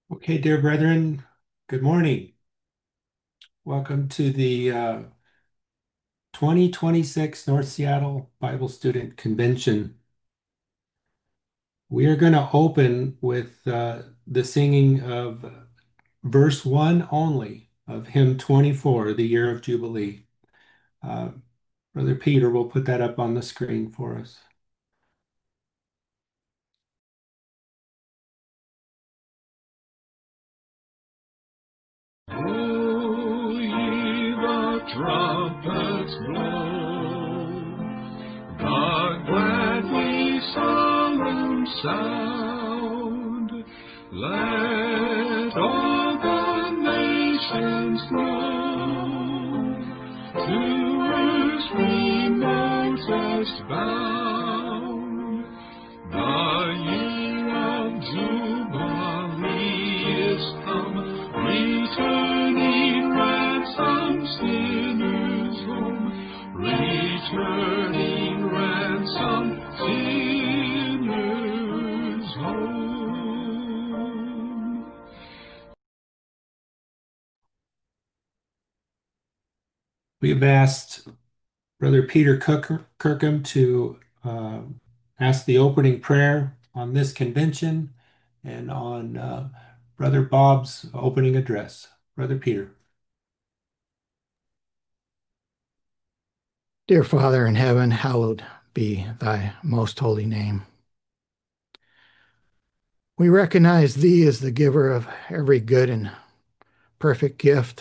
Okay, dear brethren, good morning. Welcome to the 2026 North Seattle Bible Student Convention. We are going to open with the singing of verse 1 only of hymn 24, The Year of Jubilee. Uh, Brother Peter will put that up on the screen for us. Blow ye the trumpets, blow the gladly solemn sound. Let all the nations know, to earth's remotest bound. The year of Jubilee is come, returning ransomed sinners home, returning ransomed sinners home. We've asked Brother Peter Kirkham to ask the opening prayer on this convention and on Brother Bob's opening address. Brother Peter. Dear Father in heaven, hallowed be thy most holy name. We recognize thee as the giver of every good and perfect gift,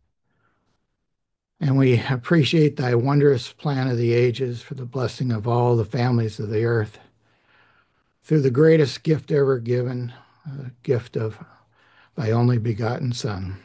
and we appreciate thy wondrous plan of the ages for the blessing of all the families of the earth through the greatest gift ever given, the gift of thy only begotten Son.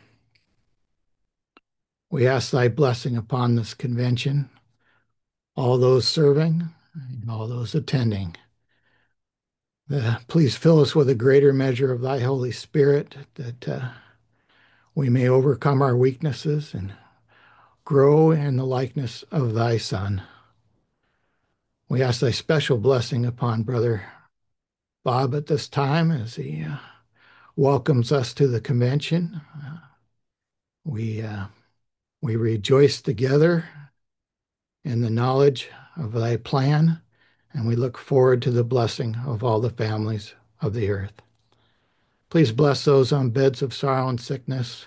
We ask thy blessing upon this convention, all those serving and all those attending. Please fill us with a greater measure of thy Holy Spirit, that we may overcome our weaknesses and grow in the likeness of thy Son. We ask thy special blessing upon Brother Bob at this time as he welcomes us to the convention. We rejoice together in the knowledge of thy plan, and we look forward to the blessing of all the families of the earth. Please bless those on beds of sorrow and sickness.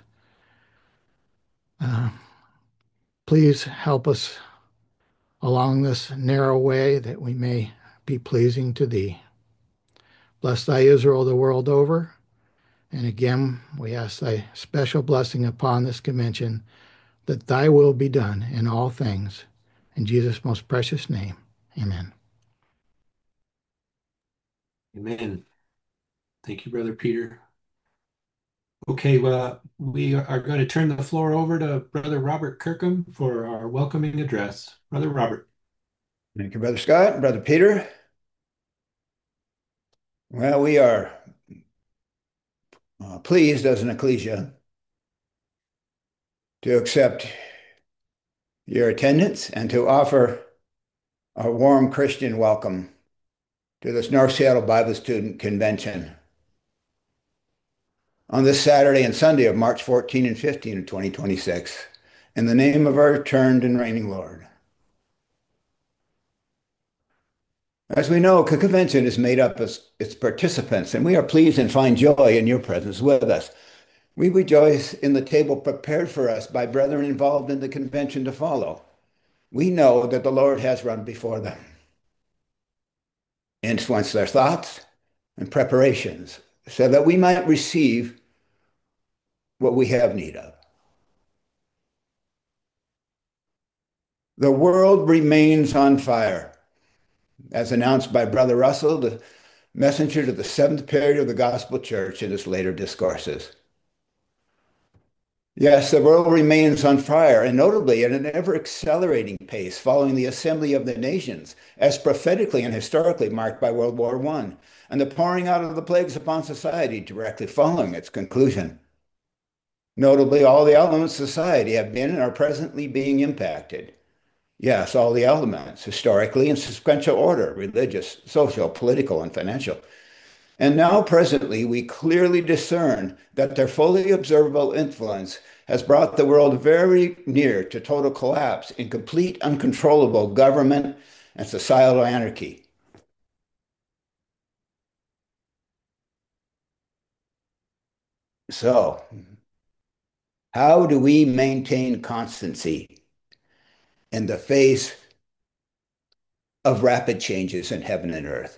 Please help us along this narrow way that we may be pleasing to thee. Bless thy Israel the world over. And again, we ask thy special blessing upon this convention, that thy will be done in all things. In Jesus' most precious name, amen. Amen. Thank you, Brother Peter. Okay, well, we are going to turn the floor over to Brother Robert Kirkham for our welcoming address. Brother Robert. Thank you, Brother Scott, Brother Peter. Well, we are pleased as an ecclesia to accept your attendance and to offer a warm Christian welcome to this North Seattle Bible Student Convention on this Saturday and Sunday of March 14 and 15 of 2026, in the name of our returned and reigning Lord. As we know, the convention is made up of its participants, and we are pleased and find joy in your presence with us. We rejoice in the table prepared for us by brethren involved in the convention to follow. We know that the Lord has run before them, influenced their thoughts and preparations, so that we might receive what we have need of. The world remains on fire, as announced by Brother Russell, the messenger to the seventh period of the Gospel Church in his later discourses. Yes, the world remains on fire, and notably at an ever-accelerating pace following the assembly of the nations, as prophetically and historically marked by World War I, and the pouring out of the plagues upon society directly following its conclusion. Notably, all the elements of society have been and are presently being impacted. Yes, all the elements, historically in sequential order, religious, social, political, and financial. And now, presently, we clearly discern that their fully observable influence has brought the world very near to total collapse in complete uncontrollable government and societal anarchy. So, how do we maintain constancy in the face of rapid changes in heaven and earth?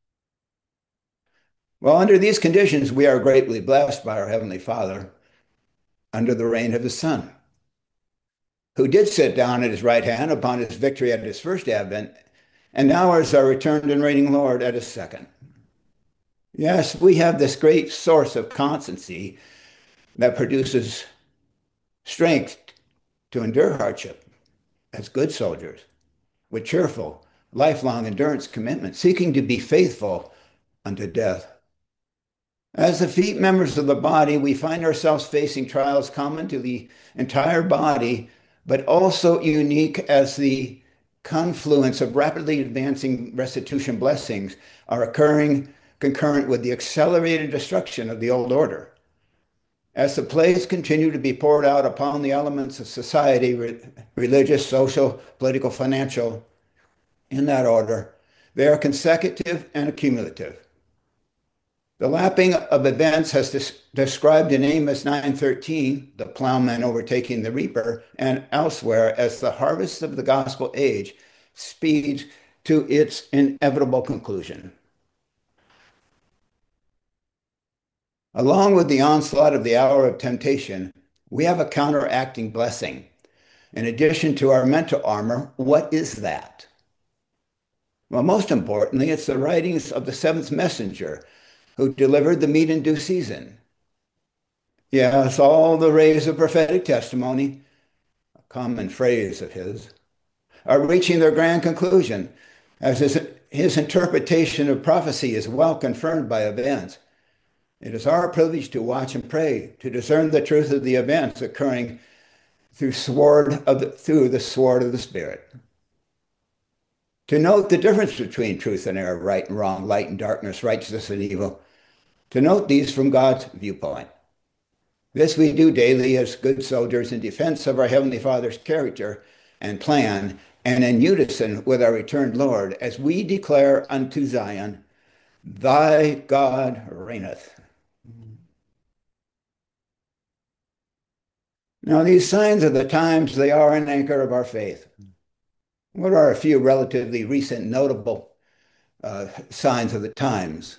Well, under these conditions, we are greatly blessed by our Heavenly Father under the reign of His Son, who did sit down at His right hand upon His victory at His first advent, and now is our returned and reigning Lord at His second. Yes, we have this great source of constancy that produces strength to endure hardship as good soldiers with cheerful, lifelong endurance commitment, seeking to be faithful unto death. As effete members of the body, we find ourselves facing trials common to the entire body, but also unique as the confluence of rapidly advancing restitution blessings are occurring concurrent with the accelerated destruction of the old order. As the plagues continue to be poured out upon the elements of society, religious, social, political, financial, in that order, they are consecutive and accumulative. The lapping of events as described in Amos 9:13, the plowman overtaking the reaper, and elsewhere as the harvest of the gospel age speeds to its inevitable conclusion. Along with the onslaught of the hour of temptation, we have a counteracting blessing. In addition to our mental armor, what is that? Well, most importantly, it's the writings of the seventh messenger who delivered the meat in due season. Yes, all the rays of prophetic testimony, a common phrase of his, are reaching their grand conclusion as his interpretation of prophecy is well confirmed by events. It is our privilege to watch and pray, to discern the truth of the events occurring through the sword of the Spirit. To note the difference between truth and error, right and wrong, light and darkness, righteousness and evil. To note these from God's viewpoint. This we do daily as good soldiers in defense of our Heavenly Father's character and plan, and in unison with our returned Lord, as we declare unto Zion, Thy God reigneth. Now, these signs of the times, they are an anchor of our faith. What are a few relatively recent notable signs of the times?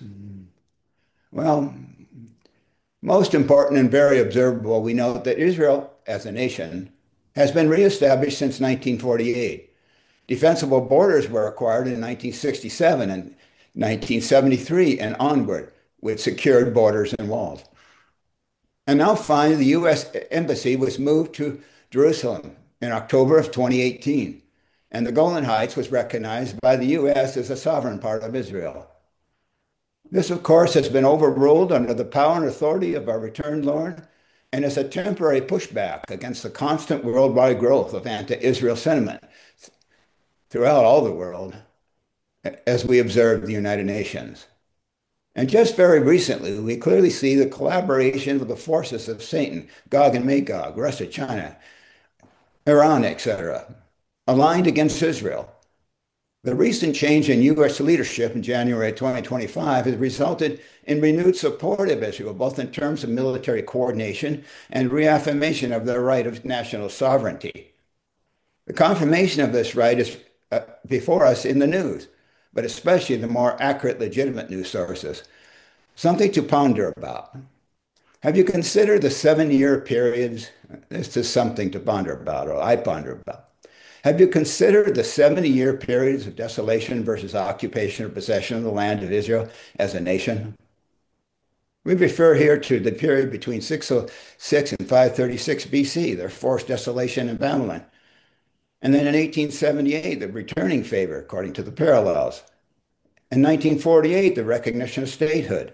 Well, most important and very observable, we note that Israel, as a nation, has been reestablished since 1948. Defensible borders were acquired in 1967 and 1973 and onward, with secured borders and walls. And now finally, the U.S. Embassy was moved to Jerusalem in October of 2018, and the Golan Heights was recognized by the U.S. as a sovereign part of Israel. This, of course, has been overruled under the power and authority of our returned Lord, and is a temporary pushback against the constant worldwide growth of anti-Israel sentiment throughout all the world, as we observe the United Nations. And just very recently, we clearly see the collaboration of the forces of Satan, Gog and Magog, Russia, China, Iran, etc., aligned against Israel. The recent change in U.S. leadership in January 2025 has resulted in renewed support of Israel, both in terms of military coordination and reaffirmation of their right of national sovereignty. The confirmation of this right is before us in the news, but especially the more accurate, legitimate news sources. Something to ponder about. Have you considered the 7-year periods? This is something to ponder about, or I ponder about. Have you considered the 70-year periods of desolation versus occupation or possession of the land of Israel as a nation? We refer here to the period between 606 and 536 BC, their forced desolation in Babylon. And then in 1878, the returning favor, according to the parallels. In 1948, the recognition of statehood.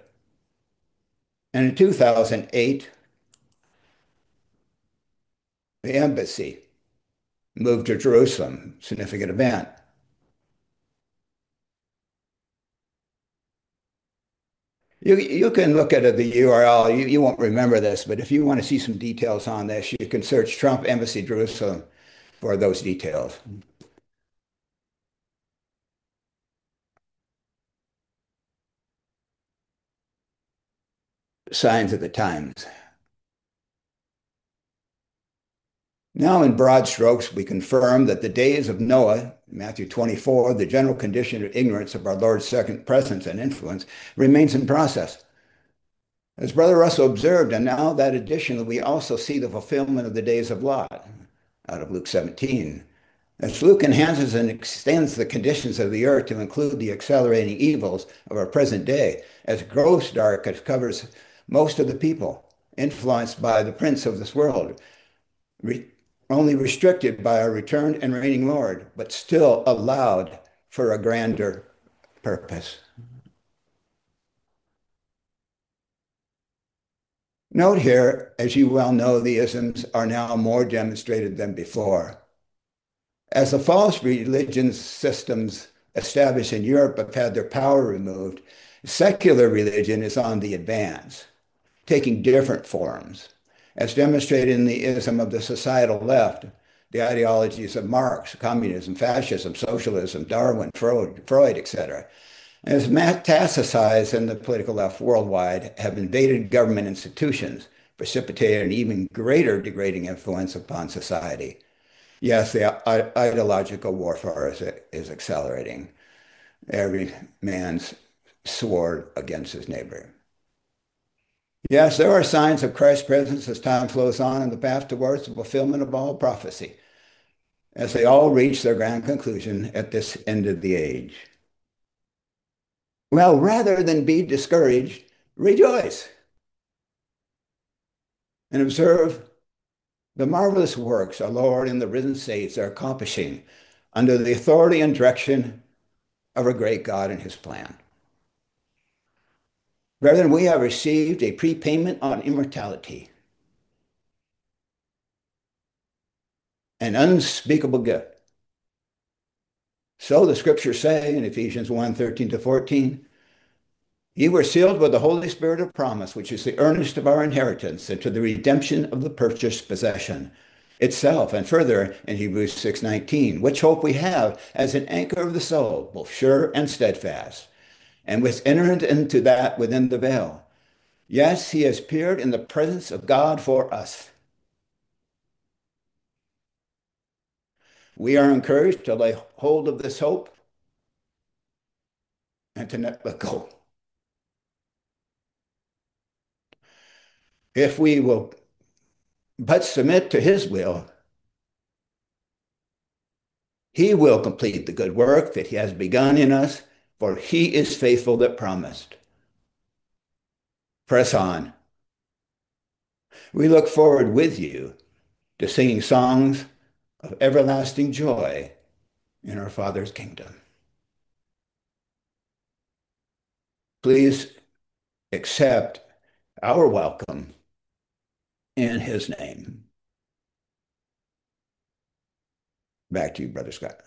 And in 2008, the embassy moved to Jerusalem, significant event. You can look at the URL. You won't remember this, but if you want to see some details on this, you can search Trump Embassy Jerusalem for those details. Signs of the times. Now, in broad strokes, we confirm that the days of Noah, Matthew 24, the general condition of ignorance of our Lord's second presence and influence, remains in process. As Brother Russell observed, and now that additionally, we also see the fulfillment of the days of Lot out of Luke 17. As Luke enhances and extends the conditions of the earth to include the accelerating evils of our present day, as gross darkness covers most of the people, influenced by the prince of this world, only restricted by our returned and reigning Lord, but still allowed for a grander purpose. Note here, as you well know, the isms are now more demonstrated than before. As the false religion systems established in Europe have had their power removed, secular religion is on the advance, taking different forms, as demonstrated in the ism of the societal left, the ideologies of Marx, communism, fascism, socialism, Darwin, Freud, etc., as metastasized in the political left worldwide, have invaded government institutions, precipitated an even greater degrading influence upon society. Yes, the ideological warfare is accelerating. Every man's sword against his neighbor. Yes, there are signs of Christ's presence as time flows on in the path towards the fulfillment of all prophecy, as they all reach their grand conclusion at this end of the age. Well, rather than be discouraged, rejoice and observe the marvelous works our Lord and the risen saints are accomplishing under the authority and direction of our great God and his plan. Brethren, we have received a prepayment on immortality, an unspeakable gift. So the scriptures say in Ephesians 1:13-14, "You were sealed with the Holy Spirit of promise, which is the earnest of our inheritance, into the redemption of the purchased possession itself." And further in Hebrews 6:19, "Which hope we have as an anchor of the soul, both sure and steadfast, and was entered into that within the veil. Yes, he has appeared in the presence of God for us." We are encouraged to lay hold of this hope and to not let go. If we will but submit to his will, he will complete the good work that he has begun in us, for he is faithful that promised. Press on. We look forward with you to singing songs of everlasting joy in our Father's kingdom. Please accept our welcome in his name. Back to you, Brother Scott.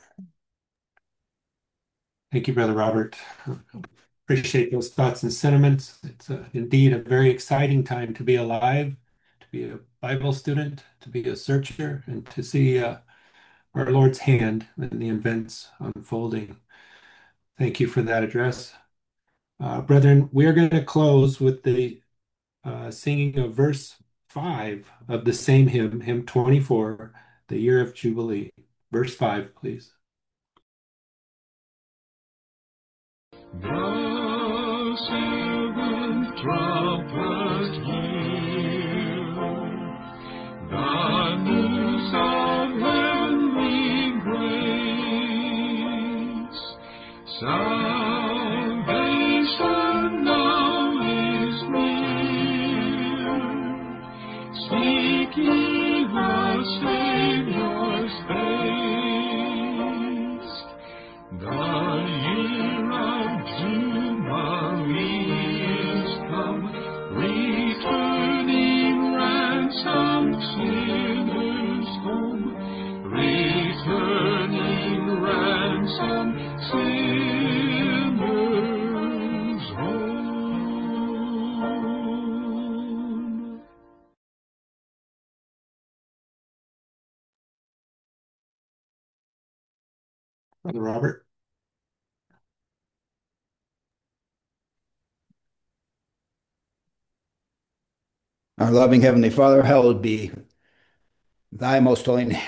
Thank you, Brother Robert. Appreciate those thoughts and sentiments. It's indeed a very exciting time to be alive, to be a Bible student, to be a searcher, and to see our Lord's hand in the events unfolding. Thank you for that address. Brethren, we are going to close with the singing of verse 5 of the same hymn, hymn 24, the Year of Jubilee. Verse 5, please. The seventh trumpet hear, the news of heavenly grace. Salvation now is near. Seek ye the Savior's face. The year of Jubilee is come, returning ransomed sinners home, returning ransomed sinners home. Brother Robert. Our loving Heavenly Father, hallowed be thy most holy name.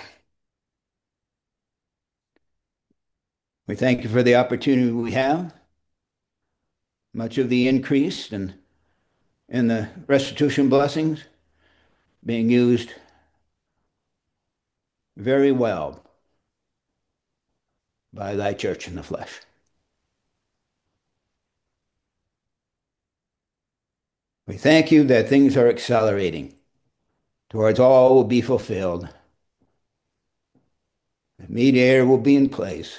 We thank you for the opportunity we have, much of the increase and the restitution blessings being used very well by thy church in the flesh. We thank you that things are accelerating towards all will be fulfilled. The mediator will be in place.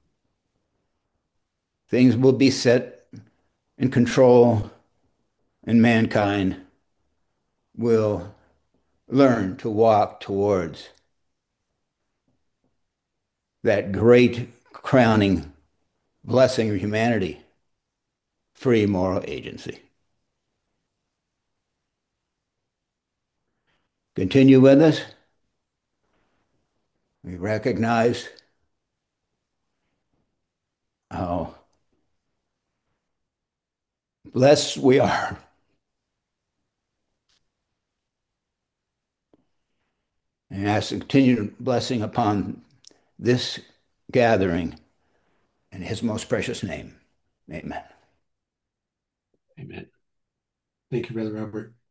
Things will be set in control, and mankind will learn to walk towards that great crowning blessing of humanity, free moral agency. Continue with us. We recognize how blessed we are. And ask continued blessing upon this gathering in his most precious name. Amen. Amen. Thank you, Brother Robert.